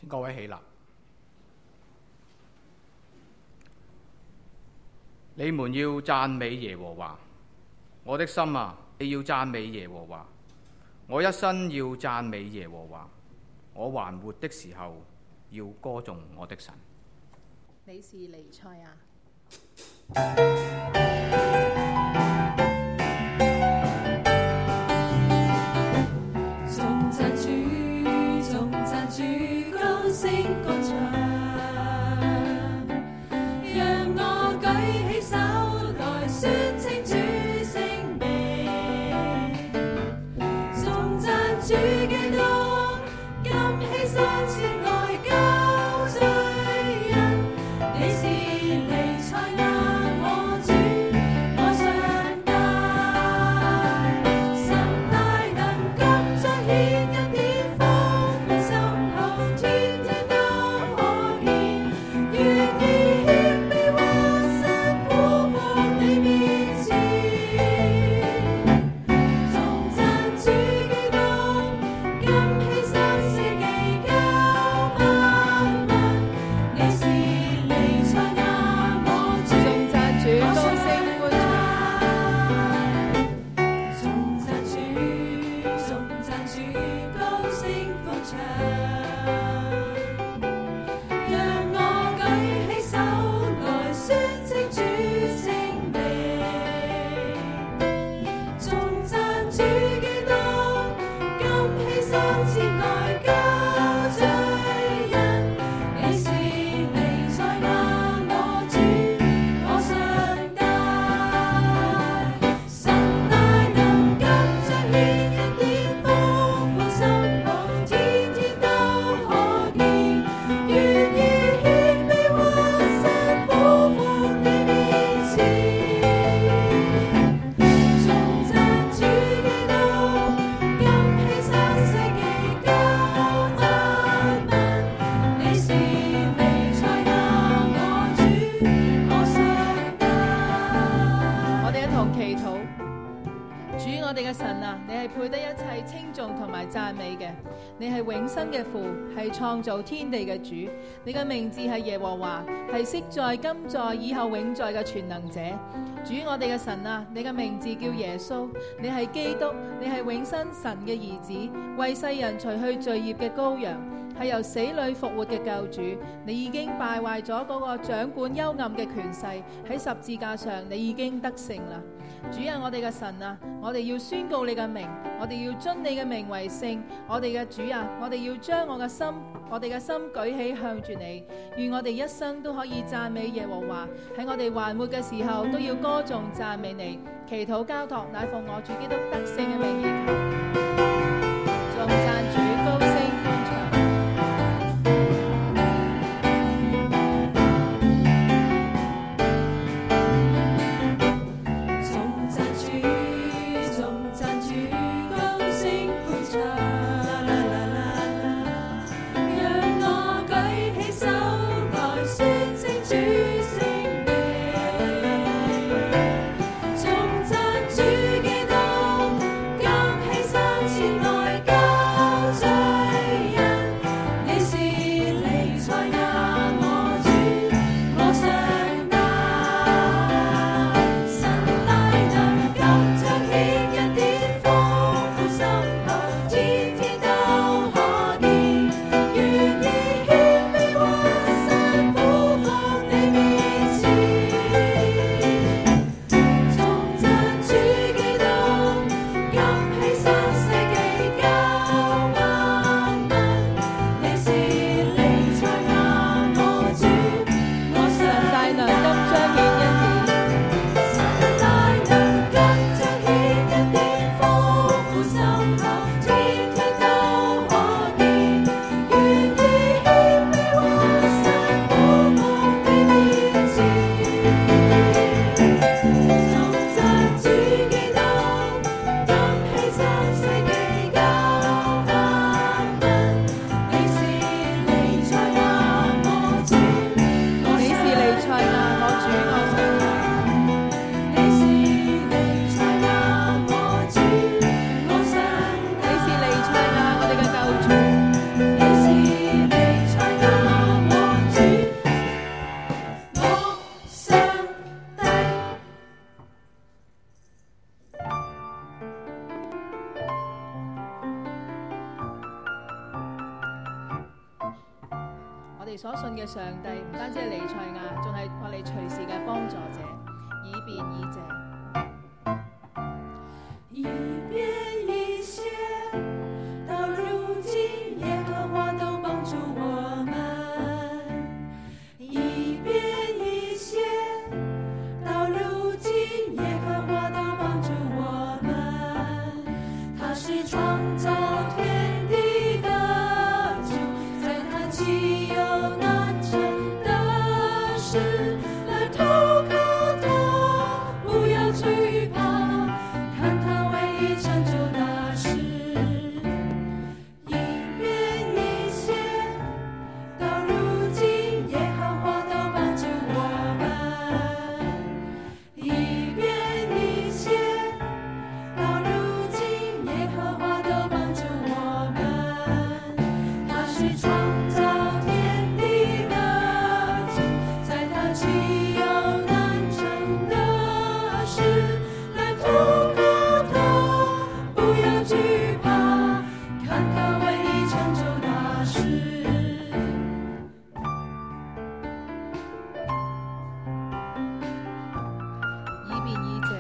請各位起立。你們要讚美耶和華，我的心啊，你要讚美耶和華。我一生要讚美耶和華，我還活的時候要歌頌我的神。 你是彌賽亞。 頌讚主，頌讚主，高聲歌唱，讓我舉起手來宣稱主聖名。頌讚主基督，甘犧牲切愛交罪人，你是彌賽亞我主我上帝。神大能急彰顯恩典豐富深厚，天天都可見，願意謙卑屈膝俯伏你面前。頌讚主基督，甘犧牲捨己交萬民，你是彌賽亞我主頌讚主，高聲歡唱。 頌讚主，頌讚主，高聲歡唱，讓我舉起手來宣稱主聖名。頌讚主基督，甘犧牲切愛交罪人，你是彌賽亞我主我上帝。神大能急彰顯恩典豐富深厚，天天都可見，願意謙卑屈膝俯伏你面前。頌讚主基督，甘犧牲捨己交萬民，你是彌賽亞我主我上帝。 我哋一同祈禱。主，我哋嘅神啊，你係配得一切稱頌同埋讚美嘅，你係永生嘅父，係創造天地嘅主，你嘅名字係耶和華，係昔在今在以後永在嘅全能者。主，我哋嘅神啊，你嘅名字叫耶穌，你係基督，你係永生神嘅兒子，為世人除去罪孽嘅羔羊，係由死裏復活嘅救主。你已經敗壞咗嗰個掌管幽暗嘅權勢，喺十字架上你已經得勝啦。主啊，我哋嘅神啊，我哋要宣告你嘅名，我哋要尊你嘅名為聖。我哋嘅主啊，我哋要將我哋嘅心舉起向住你，願我哋一生都可以讚美耶和華，喺我哋還活嘅時候都要歌頌讚美你。祈禱交託乃奉我主基督得勝嘅名而求。頌讚主，高聲歡唱。 頌讚主，頌讚主，高聲歡唱，讓我舉起手來宣稱主聖名。頌讚主基督， 哋所信嘅上帝唔單止係彌賽亞，仲係我哋隨時嘅幫助者，以便以謝。 一遍一切，到如今耶和华都帮助我们。一遍一切，到如今耶和华都帮助我们。他是创造天地的主，在他岂有难成的事？来投靠他，不要惧怕，看他为你成就大事。一遍一切，到如今耶和华都帮助我们。一遍一切，到如今耶和华都帮助我们。他是创造天地的主，在他岂有难成的事？来投靠他，不要惧怕，看他为你成就大事。 以便以謝。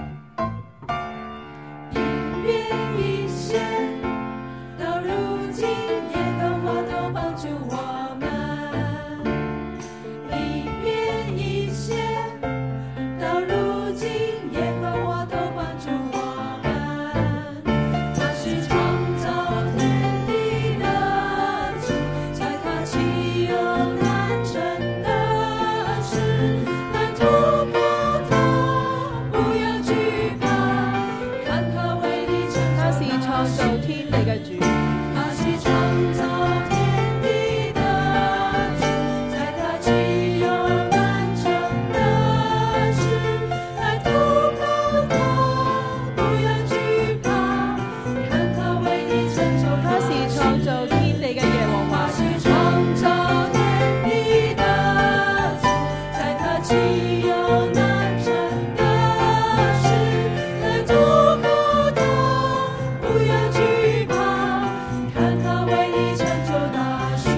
一遍一切，到如今耶和华都帮助我们。一遍一切，到如今耶和华都帮助我们。他是创造天地的主，在他岂有难成的事？来投靠他，不要惧怕，看他为你成他是就大創造事。 天地嘅主， 他是创造天地的主，在他岂有难成的事？来投靠他，不要惧怕，看他为你成就他是大事。 創造天地嘅耶和華， 他是创造天地的主，在他岂有难成的事？来投靠他，不要惧怕，看他为你成就大事。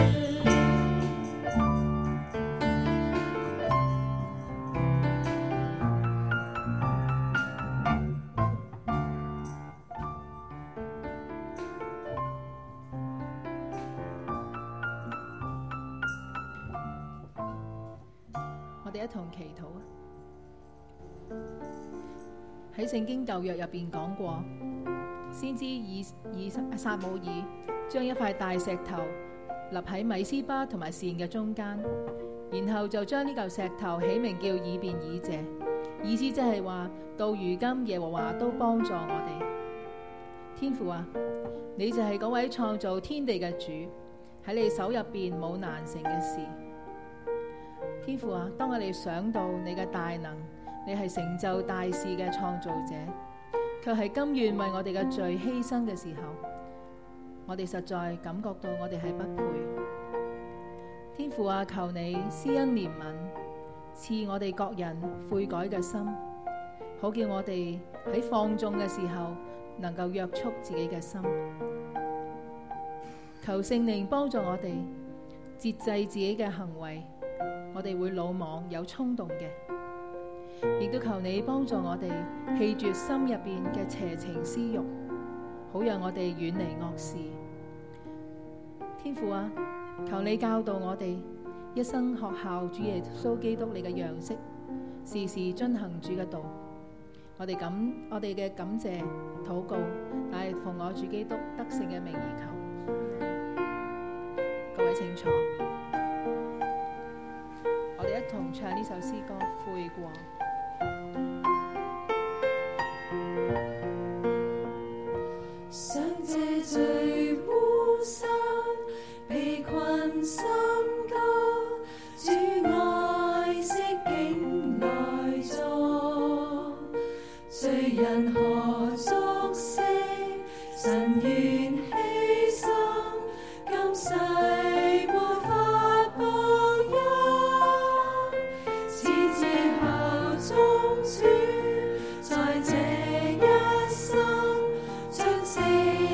我哋一同祈禱啊！喺聖經舊約入邊講過，先知撒母耳將一塊大石頭立喺米斯巴同埋善嘅中間，然後就將呢嚿石頭起名叫以便以謝，意思即係話到如今耶和華都幫助我哋。天父啊，你就係嗰位創造天地嘅主，喺你手入邊冇難成嘅事。天父啊，當我哋想到你嘅大能，你係成就大事嘅創造者，卻係甘願為我哋嘅罪犧牲嘅時候，我哋實在感覺到我哋係不配。天父啊，求你施恩憐憫，賜我哋各人悔改嘅心，好叫我哋喺放縱嘅時候能夠約束自己嘅心。求聖靈幫助我哋節制自己嘅行為，我哋會魯莽有衝動嘅，亦都求你幫助我哋棄絕心入邊嘅邪情私慾，好讓我哋遠離惡事。天父啊，求你教導我哋一生學效主耶穌基督你嘅樣式，時時遵行主嘅道。我哋嘅感謝禱告，但係奉我主基督得勝嘅名而求。各位請坐。我哋一同唱呢首詩歌《悔過》。 想這罪污身，被困心歌，主愛惜境內坐，罪人何足惜，神願犧牲，今世沒法報恩，此至效忠主，在這一生將死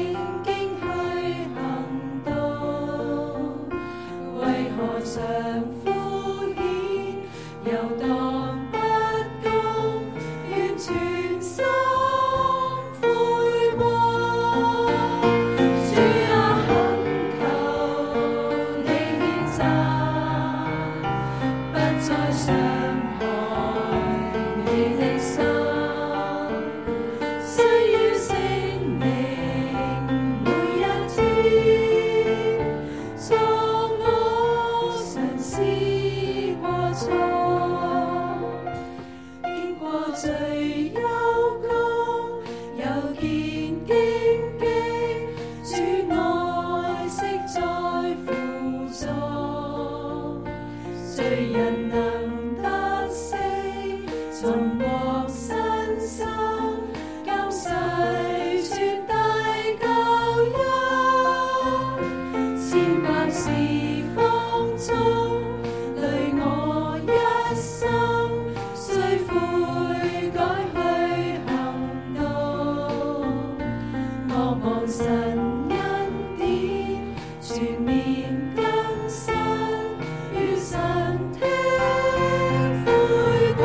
神恩典全面更新，與神聽悔過。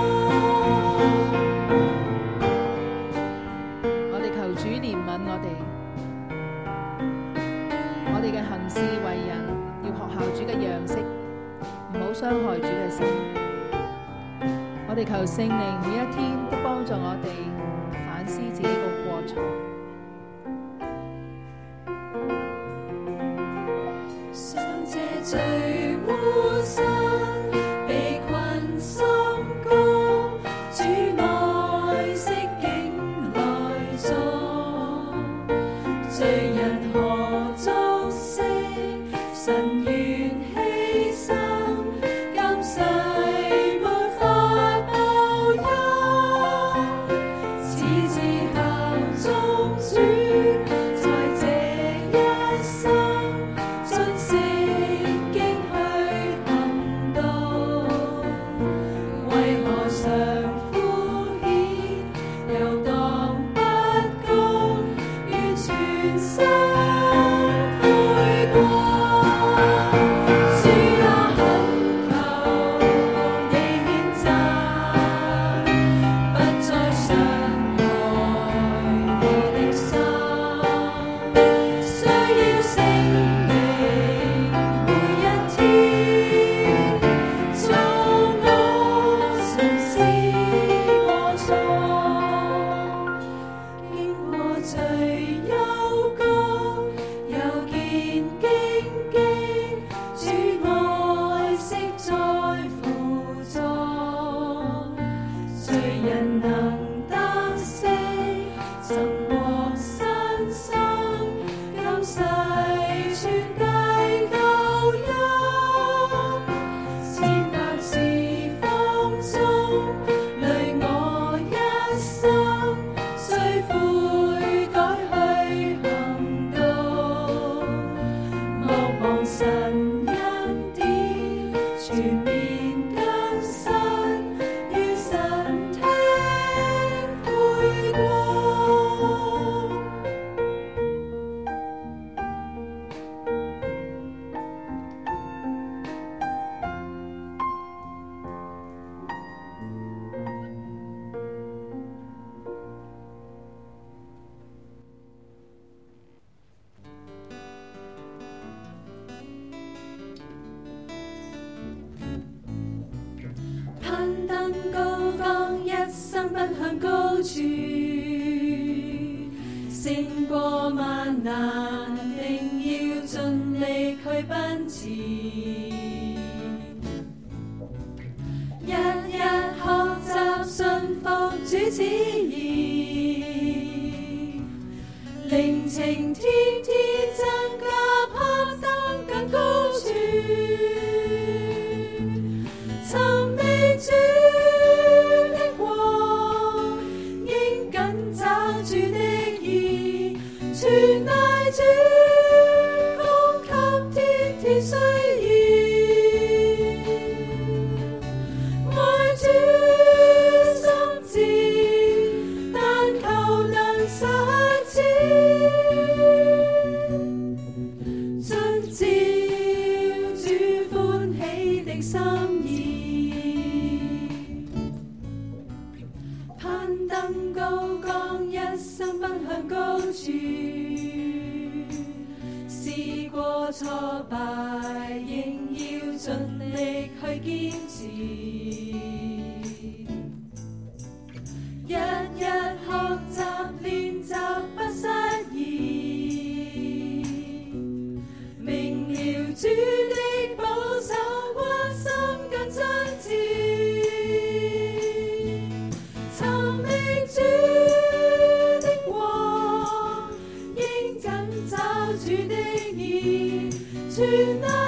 我哋求主憐憫我哋嘅行事為人要學效主嘅樣式，唔好傷害主嘅心。我哋求聖靈每一天都幫助我哋反思自己個過錯。 想這罪污身，被困心高，主愛惜竟來助，罪人何足惜，神願犧牲，今世沒法報憂，此次效忠主，在這一生盡誠經去行道，為何常敷衍遊蕩不公，願全心悔過。主啊，懇求你譴責，不再傷害我的心，需要聖靈每一天從我嘗試過錯，經過罪幽谷，又見荊棘，主愛惜在輔助，罪人能得釋，尋獲新生，今世傳遞救恩，千百次風中累我一生，須悔改去行道，莫忘神恩典全面更新，與神聽悔過。攀登高崗，一生奔向高處，勝過萬難，定要盡力去奔馳。日日學習信服主旨意，靈情天天增加，攀登更高處。尋覓主的國，應緊找主的義，傳遞主供給天天需要，愛主心志，但求能實踐，遵照主歡喜的心意。攀登高崗，一生奔向高處，試過挫敗，仍要盡力去堅持。日日學習練習不失意，明了主的保守，關心更真摯。尋覓主的國，應緊找主的義，傳遞